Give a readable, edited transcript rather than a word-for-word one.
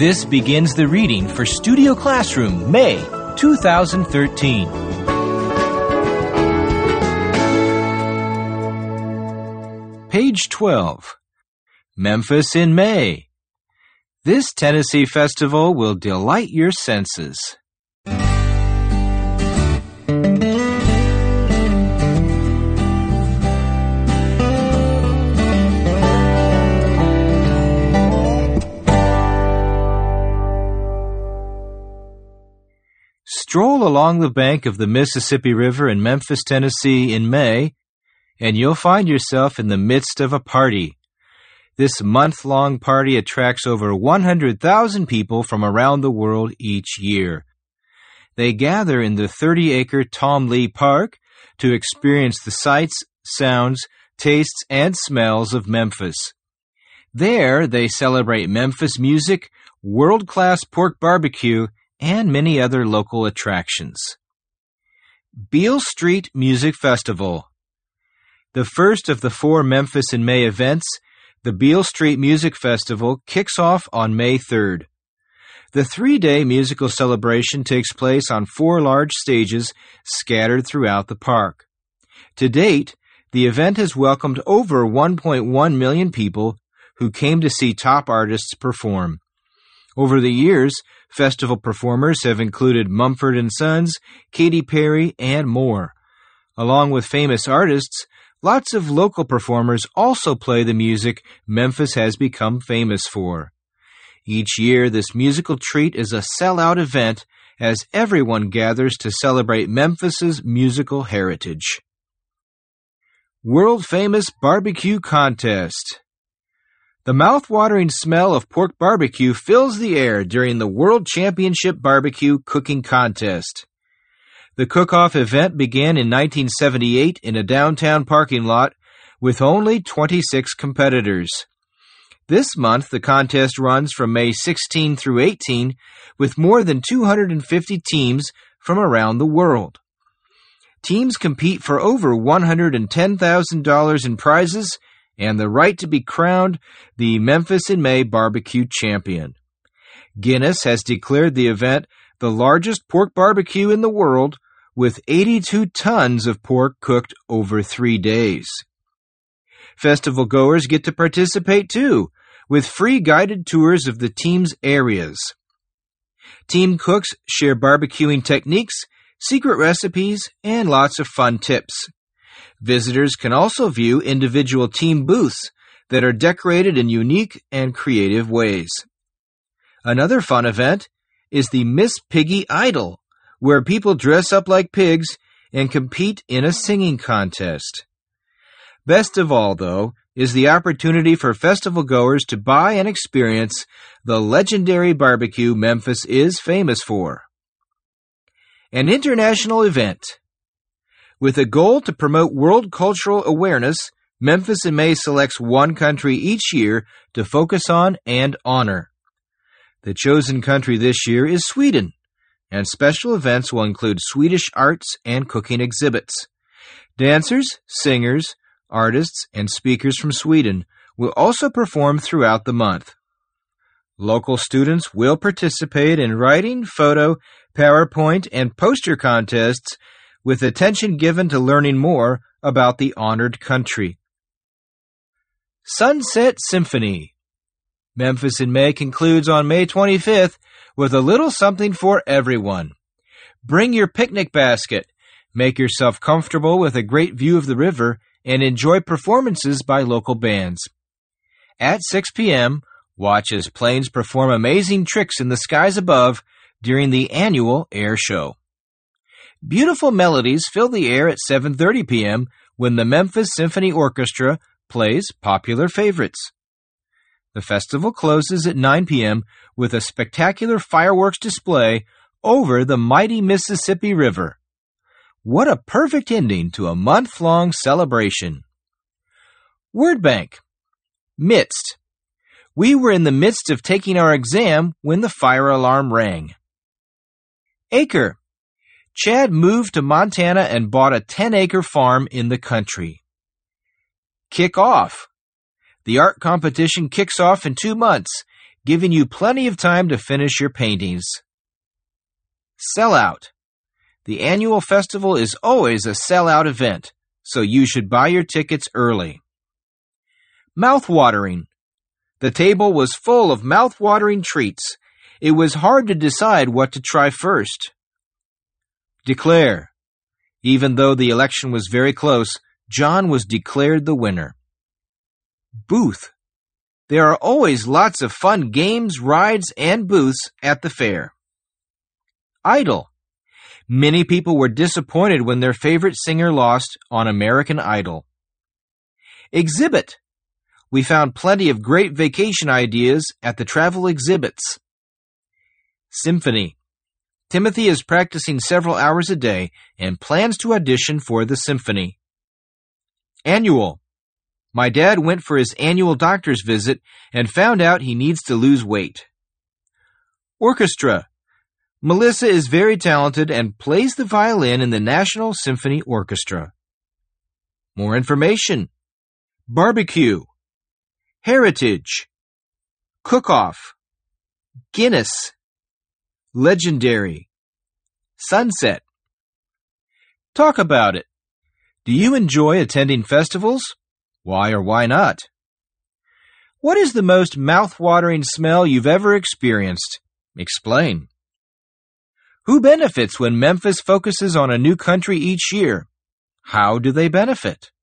This begins the reading for Studio Classroom, May 2013. Page 12. Memphis in May. This Tennessee festival will delight your senses. Stroll along the bank of the Mississippi River in Memphis, Tennessee in May, and you'll find yourself in the midst of a party. This month-long party attracts over 100,000 people from around the world each year. They gather in the 30-acre Tom Lee Park to experience the sights, sounds, tastes, and smells of Memphis. There, they celebrate Memphis music, world-class pork barbecue, and many other local attractions. Beale Street Music Festival. The first of the 4 Memphis in May events, the Beale Street Music Festival, kicks off on May 3rd. The 3-day musical celebration takes place on 4 large stages scattered throughout the park. To date, the event has welcomed over 1.1 million people who came to see top artists perform. Over the years, festival performers have included Mumford & Sons, Katy Perry, and more. Along with famous artists, lots of local performers also play the music Memphis has become famous for. Each year, this musical treat is a sellout event as everyone gathers to celebrate Memphis's musical heritage. World-famous barbecue contest. The mouth-watering smell of pork barbecue fills the air during the World Championship Barbecue Cooking Contest. The cook-off event began in 1978 in a downtown parking lot with only 26 competitors. This month, the contest runs from May 16 through 18 with more than 250 teams from around the world. Teams compete for over $110,000 in prizes and the right to be crowned the Memphis in May barbecue champion. Guinness has declared the event the largest pork barbecue in the world, with 82 tons of pork cooked over 3 days. Festival goers get to participate too, with free guided tours of the team's areas. Team cooks share barbecuing techniques, secret recipes, and lots of fun tips. Visitors can also view individual team booths that are decorated in unique and creative ways. Another fun event is the Miss Piggy Idol, where people dress up like pigs and compete in a singing contest. Best of all, though, is the opportunity for festival goers to buy and experience the legendary barbecue Memphis is famous for. An international event. With a goal to promote world cultural awareness, Memphis in May selects one country each year to focus on and honor. The chosen country this year is Sweden, and special events will include Swedish arts and cooking exhibits. Dancers, singers, artists, and speakers from Sweden will also perform throughout the month. Local students will participate in writing, photo, PowerPoint, and poster contests with attention given to learning more about the honored country. Sunset Symphony. Memphis in May concludes on May 25th with a little something for everyone. Bring your picnic basket, make yourself comfortable with a great view of the river, and enjoy performances by local bands. At 6 p.m., watch as planes perform amazing tricks in the skies above during the annual air show. Beautiful melodies fill the air at 7:30 p.m. when the Memphis Symphony Orchestra plays popular favorites. The festival closes at 9 p.m. with a spectacular fireworks display over the mighty Mississippi River. What a perfect ending to a month-long celebration. Word bank. Midst. We were in the midst of taking our exam when the fire alarm rang. Acre. Chad moved to Montana and bought a 10-acre farm in the country. Kick off. The art competition kicks off in 2 months. giving you plenty of time to finish your paintings. Sellout. The annual festival is always a sellout event, so you should buy your tickets early. Mouth-watering. The table was full of mouth-watering treats. It was hard to decide what to try first. Declare. Even though the election was very close, John was declared the winner. Booth. There are always lots of fun games, rides, and booths at the fair. Idol. Many people were disappointed when their favorite singer lost on American Idol. Exhibit. We found plenty of great vacation ideas at the travel exhibits. Symphony. Timothy is practicing several hours a day and plans to audition for the symphony. Annual. My dad went for his annual doctor's visit and found out he needs to lose weight. Orchestra. Melissa is very talented and plays the violin in the National Symphony Orchestra. More information. Barbecue. Heritage. Cook-off. Guinness. Legendary. Sunset. Talk about it. Do you enjoy attending festivals? Why or why not? What is the most mouth-watering smell you've ever experienced? Explain. Who benefits when Memphis focuses on a new country each year? How do they benefit?